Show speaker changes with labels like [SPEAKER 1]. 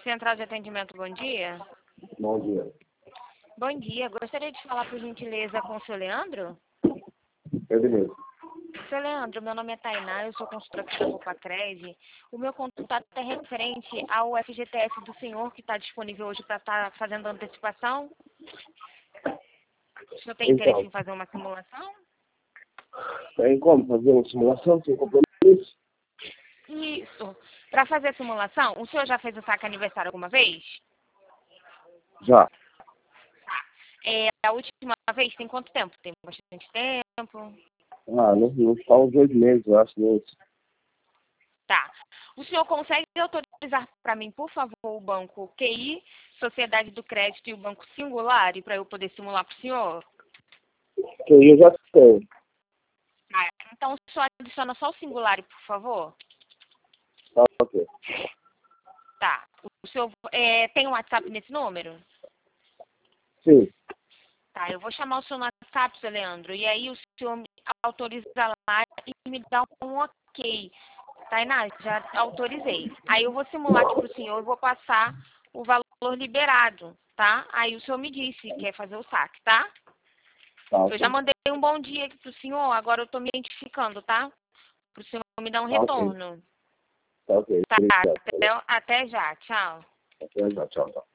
[SPEAKER 1] Central de atendimento, bom dia.
[SPEAKER 2] Bom dia.
[SPEAKER 1] Bom dia, gostaria de falar por gentileza com o seu Leandro?
[SPEAKER 2] Ele mesmo.
[SPEAKER 1] Seu Leandro, meu nome é Tainá, eu sou consultora aqui da Copacred. O meu contato é referente ao FGTS do senhor que está disponível hoje para estar fazendo antecipação. O senhor tem interesse em fazer uma simulação?
[SPEAKER 2] Tem como fazer uma simulação sem compromisso?
[SPEAKER 1] Isso. Para fazer a simulação, o senhor já fez o saque aniversário alguma vez?
[SPEAKER 2] Já.
[SPEAKER 1] A última vez tem quanto tempo? Tem bastante tempo?
[SPEAKER 2] Não faz uns 8 meses, eu acho. Né?
[SPEAKER 1] Tá. O senhor consegue autorizar para mim, por favor, o banco QI, Sociedade do Crédito e o Banco Singular, para eu poder simular para o senhor?
[SPEAKER 2] Que eu já tenho.
[SPEAKER 1] Ah, então, só adiciona só o Singular, por favor.
[SPEAKER 2] Tá, ok.
[SPEAKER 1] Tá. O senhor tem um WhatsApp nesse número?
[SPEAKER 2] Sim.
[SPEAKER 1] Tá, eu vou chamar o senhor no WhatsApp, seu Leandro, e aí o senhor me autoriza lá e me dá um ok. Tainá, já autorizei. Aí eu vou simular aqui pro senhor e vou passar o valor liberado, tá? Aí o senhor me disse que quer fazer o saque, tá?
[SPEAKER 2] Tá,
[SPEAKER 1] Eu já mandei um bom dia aqui pro senhor, agora eu tô me identificando, tá? Pro senhor me dar um retorno.
[SPEAKER 2] Tá, ok.
[SPEAKER 1] Tá,
[SPEAKER 2] Obrigado.
[SPEAKER 1] até já, tchau.
[SPEAKER 2] Até já, tchau.